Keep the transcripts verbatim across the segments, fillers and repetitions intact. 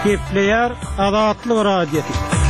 Gepleyer Azatlyk radiosu.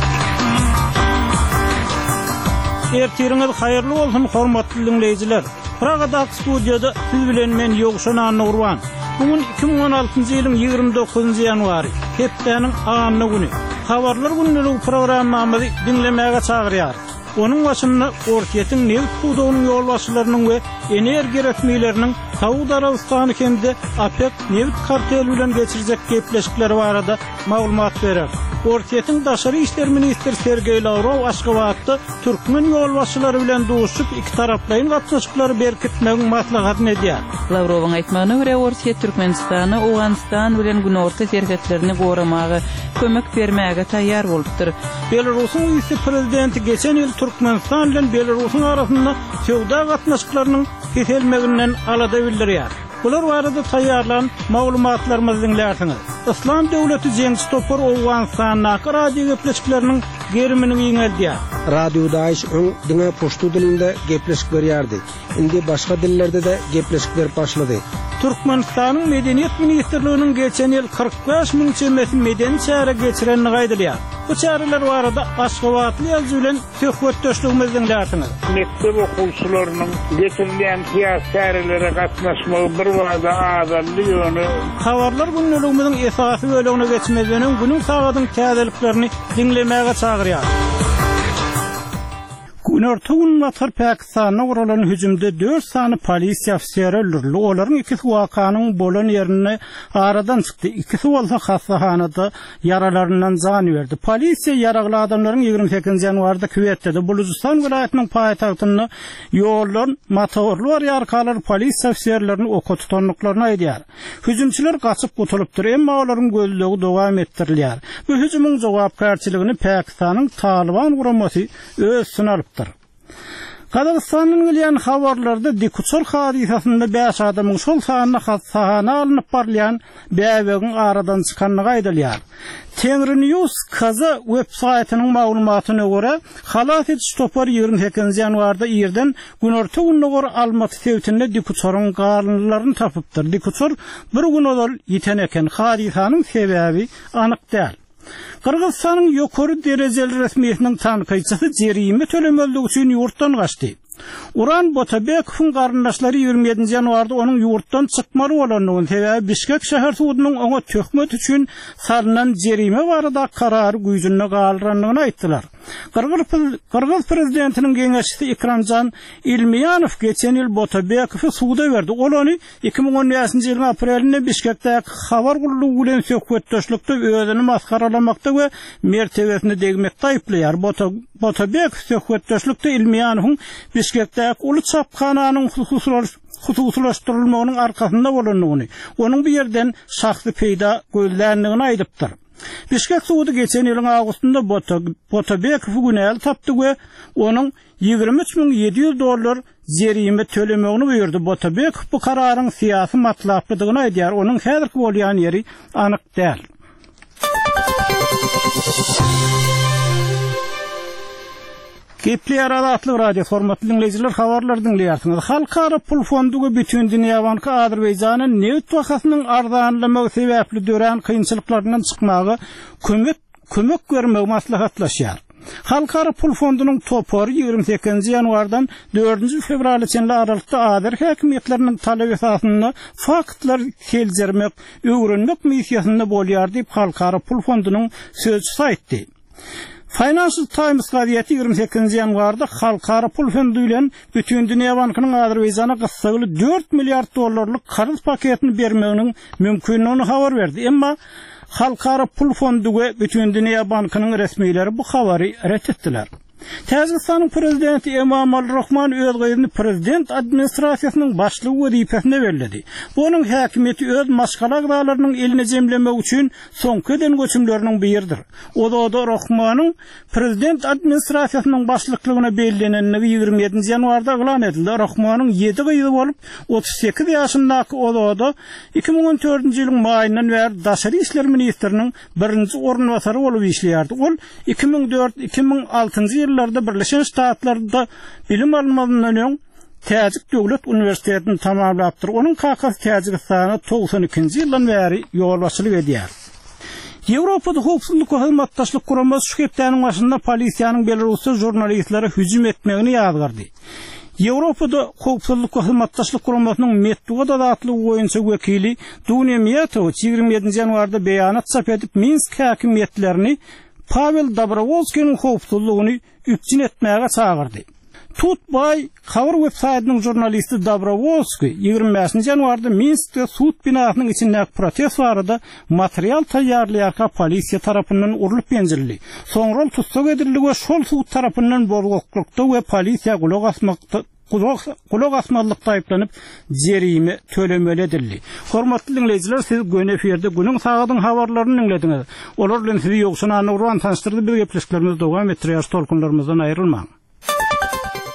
Ertiriniz hayırlı olsun hormatly dinleyijiler. Pragada studiyada siz bilen men Ýogşan Nurwan. Bugün iki bin on altıncı ýylyň ýygrimi dokuzunçy ýanwary, hepdeniň anny güni. Habarlar günlük programmamyzy dinlemäge çagyrýar. Onun başında Orkiýetiň neft budugynyň ýolbaşçylarynyň we energiýa resmiýetleriniň Saudi Arabistany kendide OPEC neft karteli bilen geçirecek gepleşikleri barada maglumat berer. Orkiýetiň daşary işler ministri Sergey Lavrov Aşgabatda Türkmen ýolbaşçylary bilen duşup iki taraplaryň gatnaşyklary berkitmegiň maslahatyny edýär. Lavrowyň aýtmagyna görä Orkiýet Türkmenistany, Awganistan bilen Günorta serhetlerini goramagy, kömek bermäge taýýar bolupdyr. Belarusyň vice prezidenti geçen ýyl Türkmenistan bilen Belarusyň arasynda sowda gatnaşyklarynyň keselmeginden alada bildirýär. Bular barada taýýarlan maglumatlarymyzy dinlersiňiz. İslam döwleti jeňsi topar Awganistanyň radio gepleşikleriniň gerimini ýeňeldiýär. Radio daýyş öň diňe poştu dilinde gepleşik berýärdi. Indi başga dillerde de gepleşikler başlady. Türkmenistanyň Medeniýet ministrliginiň geçen ýyl kırk beş miň çemesi medeni çäre geçirenini gaýdylýar. Bu çäreler barada Aşgabatly ýazy bilen söhbetdeşligimizi dinlersiňiz. Mektep okuwçylarynyň getirilýän siyasi çärelere gatnaşmagy bir wada azally ýöne. Habarlar günlüğümizin esasy bölümine geçmeden günün sagatyň täzeliklerini dinlemäge çagyrýar. Günorta Gunnatar Pakistanyna uğralan hüjümde dört sany polisiýa ofiseri öldürildi. Olaryň ikisi wakanyň bolan ýerine aradan çykdy. İkisi bolsa hastahanada yaralaryndan jan berdi. Polisiýa yaragly adamlaryň ýygrimi sekizinçi ýanwarda küwetdi. Buluzistan vilayatynyň paýtagtyny ýollan motorly ýarkalar polisiýa ofisiýerlerini oka tutanlyklaryny aýdýar. Hüjümçiler gaçyp gutulypdyr, emma olaryň gözlegi dowam etdirilýär. Bu hüjümyň jogapkarçylygyny Pakistanyň Taliban guramasy öz synalypdyr. Kazakstanyň gelýän habarlarda Dikuçor hadisasynda beş adamyň şol sahana hassahana alınıp barlayan bäwegiň aradan çykanlygy aýdylýar. Tengri News Kaza web saýtynyň maglumatyna görä, halat etiş topar ýygrimi sekizinçi ýanwarda ýerden Günorta Gunnagar Almaty sewtinde Dikuçoryň garynlaryny tapypdyr. Dikuçor bir gün odal ýiten eken, hadisanyň sebäbi anyk däl. Kırgızstanyň ýokary derejeli resmiýetiniň tanqyçysy jerime tölemeldigi üçin ýurtdan gaçdy. Uran Botabekowyň garyndaşlary ýygrimi ýedinçi ýanwardaonyň ýurtdan çykmary bolanynyň sebäbi Bişkek şäher suwudynyň oňa töhmet üçin salynan jerime barada karary güýjüne galdyranlygyny aýtdylar. Kırgız prezidentiniň geňeşçisi Ikramjan Ilmiýanow geçen ýyl Botabekowy suwda berdi. Ol ony iki bin on beşinçi ýylyň aprelinde Bişkekdäki habar gurulugy bilen söhbetdeşlikde özüni maskaralamakda we mertebesini degmekde aýplaýar. Botabekow söhbetdeşlikde Ilmiýanowyň Bişkekdäki uly çapkananyň hususlaşdyrylmagynyň arkasynda bolanyny, onun bir ýerden şahsy peýda gözlänligini aýdypdyr. Bişkek suwdy geçen ýylyň awgustynda Botabekowy günäl tapdy we onun ýygrimi üç miň ýedi ýüz dollar jerime tölemegini buyurdy. Botabekow bu kararyň syýasy matlaplydygyny aýdýar. Onun häzirki bolýan ýeri anyk däl. Gepleyer Azatlyk radio formatly dinleyijiler, habarlar dinleýärsiňiz. Halkara pul fondugy bütün dünýä banky Azerbaýjanyň neft bahasynyň arzanlamagy sebäpli dören kynçylyklaryndan çykmagy kömek kömek bermegi maslahatlaşýar. Halkara pul fondunyň topary ýygrimi sekizinçi ýanwardan dördünçi fevralyçynda aralykda Azer häkimetleriniň talap esasyny faktlar keljermek, öwrenmek missiýasynda bolýar diýip Halkara pul fondunyň sözçüsi aýtdy. Financial Times gazetesi ýygrimi sekizinçi ýanwarda halkara pul fondu bilen bütün dünýä bankynyň Azerbaýjana gysgaly dört milliard dollarlyk karız paketini bermeginiň mümkinligini habar berdi. Emma halkara pul fondu we bütün dünýä bankynyň resmiýetleri bu habary ret etdiler. Täzgistanyň prezidenti Emomali Rahman öz gyzyny prezident administrasiýasynyň başlygy wezipesine berdi. Bunyň häkimeti öz maşgalaglarynyň eline jemlemek üçin soňky eden göçümleriniň biridir. Oda Rahmanyň prezident administrasiýasynyň başlyklaryna bellenenligi ýygrimi ýedinçi ýanwarda elan edildi. Rahmanyň ýedi gyzy bolup otuz sekiz ýaşyndaky Oda iki bin on dördünçi ýylyň maýyndan bäri daşary işler ministriniň birinji ornwasary bolup işleýärdi. Ol iki bin dört iki bin altıncı ýyllarda Birleşen Ştatlarda bilim almagynyň öň Täzik Döwlet Uniwersitetini tamamlapdyr. Onun kakasy Täzikistana doksan ikinci ýyldan bäri ýolbaşçylyk edýär. Ýewropada howpsuzlyk we hyzmatdaşlyk guraması şu hepdäniň başynda polisiýanyň Belarusda jurnalistlere hüjüm etmegini ýazgyrdy. Ýewropada howpsuzlyk we hyzmatdaşlyk guramasynyň Medweda adly goýunça wekili Dunya Miatow ýygrimi ýedinji ýanwarda beýanat çap edip Minsk häkimetlerini Pavel Dobrovolskyň howpsuzlygyny üpçün etmäge çagyrdy. Tutbay Habar websaytynyň jurnalisti Dobrovolsky ýygrimi beşinji ýanwarda Minskde sud binasynyň içindäki protest barada material taýýarlaýarka polisiýa tarapyndan urulyp ýenjildi. Soňra tutsak edildi we şol sud tarapyndan bozgoklukda we polisiýa gulak asmakda Kulak asmanlykda aýplanyp jerime tölemeli edildi. Hormatly dinleýijiler, siz gün eferde günüň sagadyň habarlaryny dinlediňiz. Olar bilen sizi ýokşuna anagran tanıştyrdy, bir gepleşiklerimiz dowam etdirýär, tolkunlarymyzdan aýrylmaň.